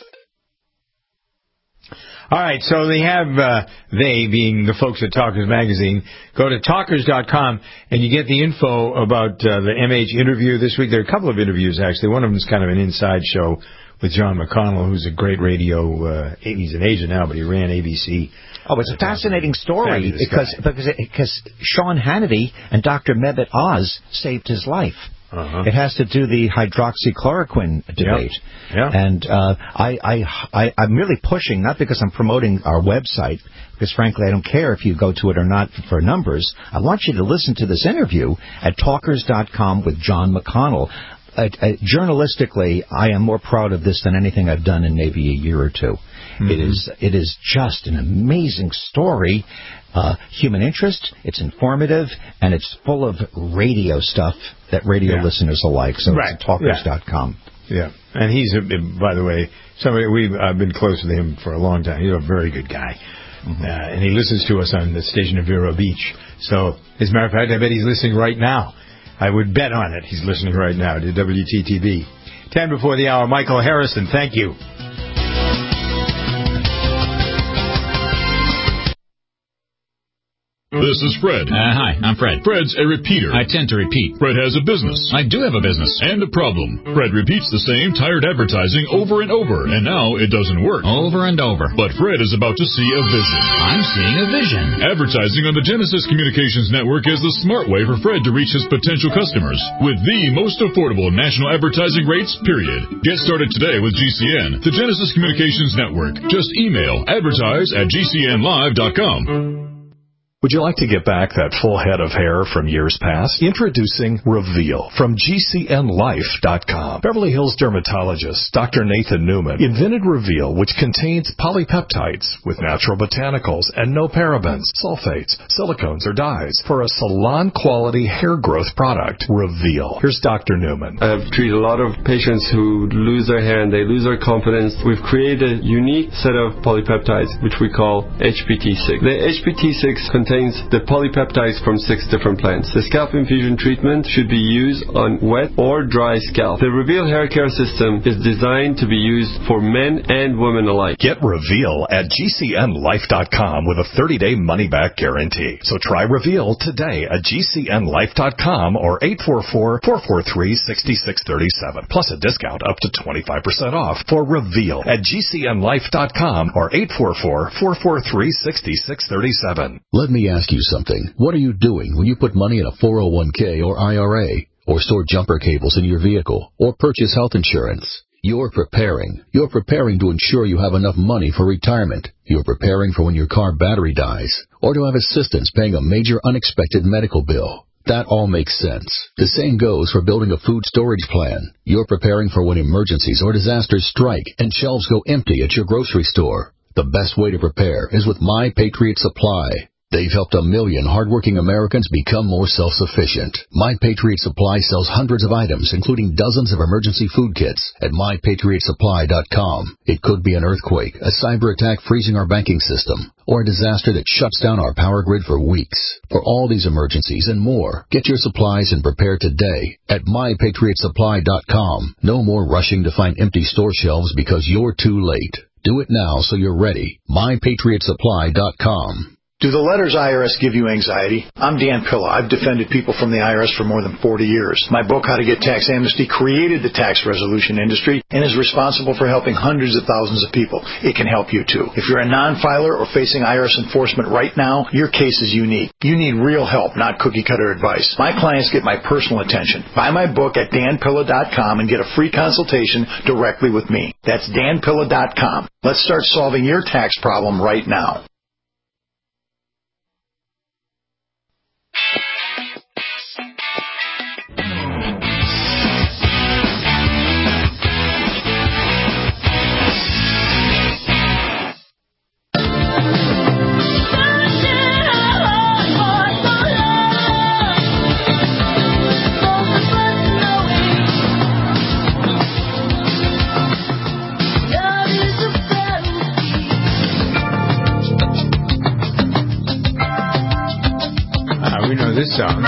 All right, so they have, uh, they being the folks at Talkers Magazine, go to talkers dot com and you get the info about uh, the M H interview this week. There are a couple of interviews, actually. One of them is kind of an inside show with John McConnell, who's a great radio, uh, he's in Asia now, but he ran A B C. Oh, it's a fascinating story because, because, because Sean Hannity and Doctor Mehmet Oz saved his life. Uh-huh. It has to do the hydroxychloroquine debate. Yep. Yep. And uh, I, I, I, I'm really pushing, not because I'm promoting our website, because frankly I don't care if you go to it or not for numbers. I want you to listen to this interview at talkers dot com with John McConnell. Uh, uh, journalistically, I am more proud of this than anything I've done in maybe a year or two. Mm-hmm. It is it is just an amazing story. Uh, human interest, it's informative, and it's full of radio stuff that radio yeah. listeners will like. So right. it's talkers dot com. Yeah. yeah, and he's, a, by the way, somebody we've I've been close with him for a long time. He's a very good guy. Mm-hmm. Uh, and he listens to us on the station of Vero Beach. So, as a matter of fact, I bet he's listening right now. I would bet on it. He's listening right now to W T T B. Ten before the hour, Michael Harrison, thank you. This is Fred. Uh, hi, I'm Fred. Fred's a repeater. I tend to repeat. Fred has a business. I do have a business. And a problem. Fred repeats the same tired advertising over and over, and now it doesn't work. Over and over. But Fred is about to see a vision. I'm seeing a vision. Advertising on the Genesis Communications Network is the smart way for Fred to reach his potential customers with the most affordable national advertising rates, period. Get started today with G C N, the Genesis Communications Network. Just email advertise at g c n live dot com. Would you like to get back that full head of hair from years past? Introducing Reveal from G C N life dot com. Beverly Hills dermatologist Doctor Nathan Newman invented Reveal, which contains polypeptides with natural botanicals and no parabens, sulfates, silicones, or dyes for a salon-quality hair growth product. Reveal. Here's Doctor Newman. I've treated a lot of patients who lose their hair and they lose their confidence. We've created a unique set of polypeptides, which we call H P T six. The H P T six contains the polypeptides from six different plants. The scalp infusion treatment should be used on wet or dry scalp. The Reveal hair care system is designed to be used for men and women alike. Get Reveal at G C N life dot com with a thirty-day money-back guarantee. So try Reveal today at G C N life dot com or eight four four, four four three, six six three seven. Plus a discount up to twenty-five percent off for Reveal at G C N life dot com or eight four four, four four three, six six three seven. Let me ask you something. What are you doing when you put money in a four oh one k or I R A, or store jumper cables in your vehicle, or purchase health insurance? You're preparing. You're preparing to ensure you have enough money for retirement. You're preparing for when your car battery dies, or to have assistance paying a major unexpected medical bill. That all makes sense. The same goes for building a food storage plan. You're preparing for when emergencies or disasters strike and shelves go empty at your grocery store. The best way to prepare is with My Patriot Supply. They've helped a million hardworking Americans become more self-sufficient. My Patriot Supply sells hundreds of items, including dozens of emergency food kits at my patriot supply dot com. It could be an earthquake, a cyber attack freezing our banking system, or a disaster that shuts down our power grid for weeks. For all these emergencies and more, get your supplies and prepare today at my patriot supply dot com. No more rushing to find empty store shelves because you're too late. Do it now so you're ready. my patriot supply dot com. Do the letters I R S give you anxiety? I'm Dan Pilla. I've defended people from the I R S for more than forty years. My book, How to Get Tax Amnesty, created the tax resolution industry and is responsible for helping hundreds of thousands of people. It can help you too. If you're a non-filer or facing I R S enforcement right now, your case is unique. You need real help, not cookie-cutter advice. My clients get my personal attention. Buy my book at dan pilla dot com and get a free consultation directly with me. That's dan pilla dot com. Let's start solving your tax problem right now. This song.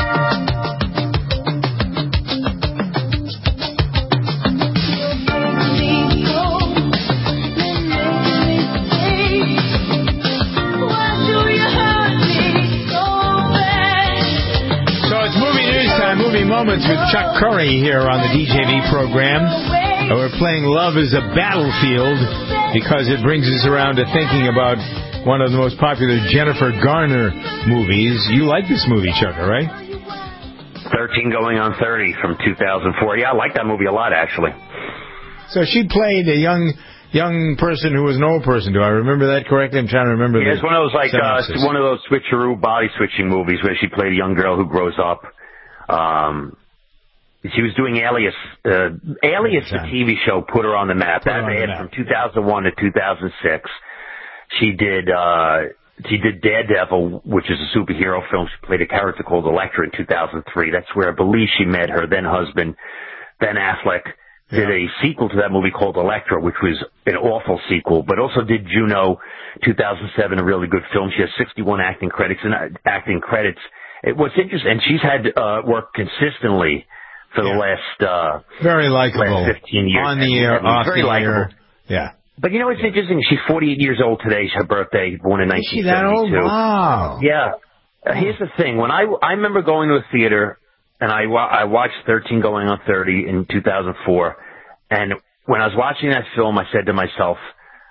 So it's movie news time, movie moments with Chuck Curry here on the D J V program. And we're playing Love is a Battlefield because it brings us around to thinking about one of the most popular Jennifer Garner movies. You like this movie, Chuck, right? thirteen going on thirty from two thousand four. Yeah, I like that movie a lot, actually. So she played a young young person who was an old person. Do I remember that correctly? I'm trying to remember. Yeah, the it's one of those like uh, one of those switcheroo body switching movies where she played a young girl who grows up. Um, she was doing Alias. Uh, Alias, the T V show, put her on the map. That aired from two thousand one to two thousand six. She did. Uh, She did Daredevil, which is a superhero film. She played a character called Elektra in two thousand three. That's where I believe she met her then husband, Ben Affleck. Did a sequel to that movie called Elektra, which was an awful sequel, but also did Juno two thousand seven, a really good film. She has sixty-one acting credits and uh, acting credits. It was interesting, and she's had uh, work consistently for the yeah. last uh, very likable last fifteen years. On the air, off very the likable. air. Yeah. But you know what's interesting? She's forty-eight years old today. It's her birthday, born in nineteen seventy-two. Is she that old? Wow. Yeah. Uh, here's the thing. When I, I remember going to a theater, and I, wa- I watched thirteen going on thirty in two thousand four, and when I was watching that film, I said to myself,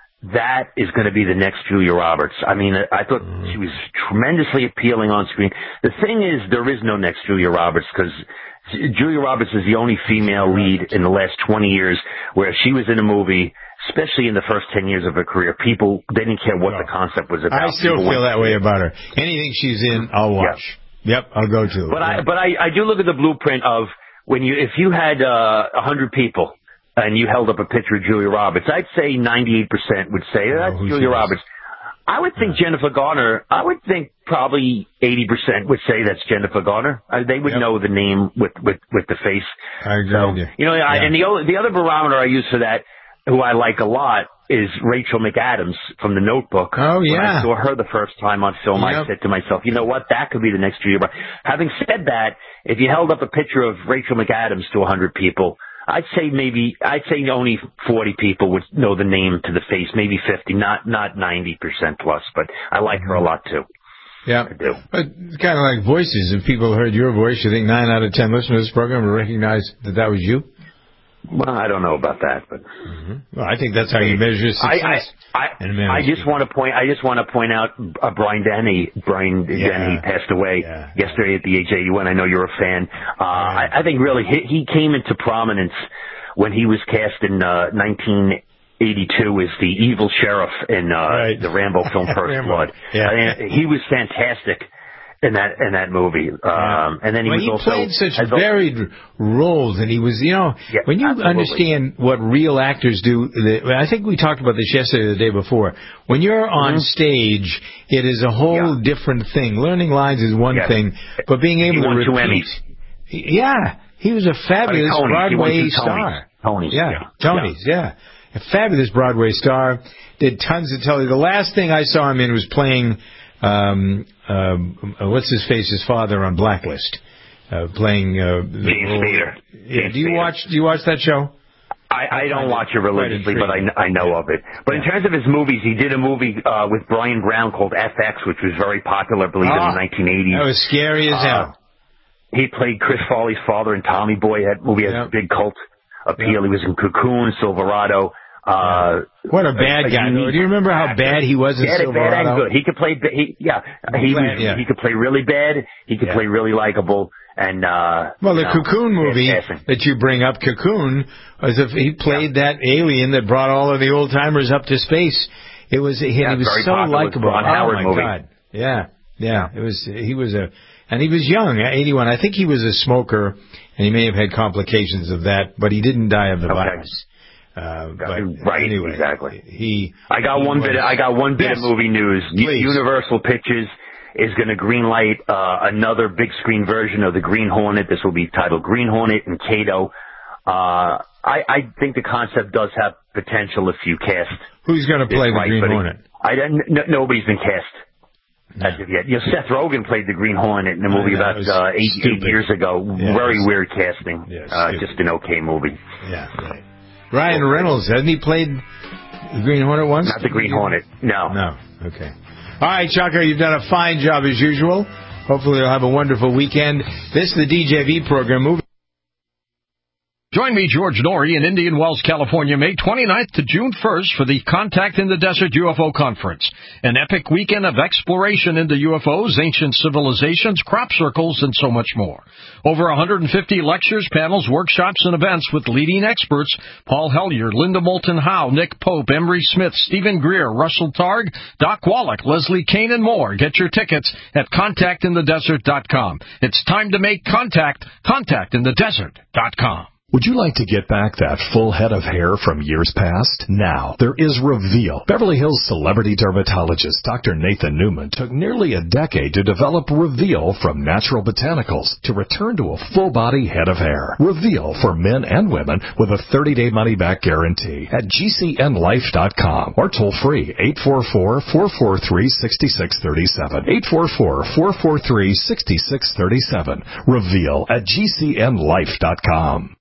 that is going to be the next Julia Roberts. I mean, I thought mm. she was tremendously appealing on screen. The thing is, there is no next Julia Roberts, because Julia Roberts is the only female lead in the last twenty years where she was in a movie, especially in the first ten years of her career, people, they didn't care what no. the concept was about. I still people feel that way about her. Anything she's in, I'll watch. Yep, yep I'll go to. But yeah. I, but I, I do look at the blueprint of when you, if you had a uh, hundred people and you held up a picture of Julia Roberts, I'd say ninety-eight percent would say that's oh, Julia Roberts. I would think yeah. Jennifer Garner, I would think probably eighty percent would say that's Jennifer Garner. Uh, they would yep. know the name with, with, with the face. I agree so, with you. You know, yeah. I, and the, the other barometer I use for that, who I like a lot, is Rachel McAdams from The Notebook. Oh, yeah. When I saw her the first time on film, yep. I said to myself, you know what, that could be the next Julia Roberts. Having said that, if you held up a picture of Rachel McAdams to one hundred people, I'd say maybe, I'd say only forty people would know the name to the face, maybe fifty, not not ninety percent plus, but I like her a lot too. Yeah. I do. But kind of like voices. If people heard your voice, you think nine out of ten listeners to this program would recognize that that was you? Well, I don't know about that, but mm-hmm. well, I think that's how you measure success. I, I, I, I just want to point. I just want to point out uh, Brian Denny. Brian yeah. Denny passed away yeah. yesterday at the age of eighty-one. I know you're a fan. Uh, yeah. I, I think really he, he came into prominence when he was cast in uh, nineteen eighty-two as the evil sheriff in uh, right. the Rambo film First Blood. Yeah. And he was fantastic in that in that movie. Um, and then he well, was he also played such varied roles, and he was, you know, yeah, when you absolutely. understand what real actors do. I think we talked about this yesterday or the day before. When you're on mm-hmm. stage, it is a whole yeah. different thing. Learning lines is one yes. thing, but being able he to won repeat. Two Emmys. Yeah, he was a fabulous I mean, Broadway Tony's. star. Tony's, yeah, yeah. Tony's, yeah. yeah. A fabulous Broadway star. Did tons of television. The last thing I saw him in was playing. Um, uh, what's his face? His father on Blacklist, uh, playing uh, James Spader. Yeah, James do you Spader. watch? Do you watch that show? I, I don't watch it religiously, but I, I know of it. But yeah. in terms of his movies, he did a movie uh, with Brian Brown called F X, which was very popular, I believe, oh, in the nineteen eighties. That was scary as uh, hell. He played Chris Farley's father in Tommy Boy. That movie has yep. a big cult appeal. Yep. He was in Cocoon, Silverado. Uh, what a bad a, guy! Do you remember how bad he was in bad, Silverado? Bad and good. He could play. He, yeah, he was. Yeah. He could play really bad. He could yeah. play really likable. And uh, well, the you know, Cocoon movie that you bring up, Cocoon, was if he played yeah. that alien that brought all of the old timers up to space. It was he, yeah, he was so likable. Oh my movie. God! Yeah, yeah. It was. He was a, and he was young, eighty-one. I think he was a smoker, and he may have had complications of that, but he didn't die of the okay. virus. Uh, but right, anyway, exactly. He. I got he one was, bit. Of, I got one bit yes, of movie news. please. Universal Pictures is going to greenlight uh, another big screen version of the Green Hornet. This will be titled Green Hornet and Kato. Uh, I, I think the concept does have potential if you cast. Who's going to play the right, Green Hornet? I n- n- nobody's been cast. No. As of yet. You know, Seth Rogen played the Green Hornet in a movie about uh, eight, eight years ago. Yeah, Very weird casting. Yeah, uh, just an okay movie. Yeah, right. Ryan Reynolds, hasn't he played the Green Hornet once? Not the Green Hornet, no. No, okay. All right, Chucker, you've done a fine job as usual. Hopefully you'll have a wonderful weekend. This is the D J V program. Moving. Join me, George Norrie, in Indian Wells, California, May twenty-ninth to June first for the Contact in the Desert U F O Conference. An epic weekend of exploration into U F Os, ancient civilizations, crop circles, and so much more. Over one hundred fifty lectures, panels, workshops, and events with leading experts: Paul Hellyer, Linda Moulton Howe, Nick Pope, Emery Smith, Stephen Greer, Russell Targ, Doc Wallach, Leslie Kane, and more. Get your tickets at contact in the desert dot com. It's time to make contact. contact in the desert dot com. Would you like to get back that full head of hair from years past? Now, there is Reveal. Beverly Hills celebrity dermatologist Doctor Nathan Newman took nearly a decade to develop Reveal from natural botanicals to return to a full-body head of hair. Reveal for men and women with a thirty-day money-back guarantee at G C N life dot com or toll-free eight four four, four four three, six six three seven. eight four four, four four three, six six three seven. Reveal at G C N life dot com.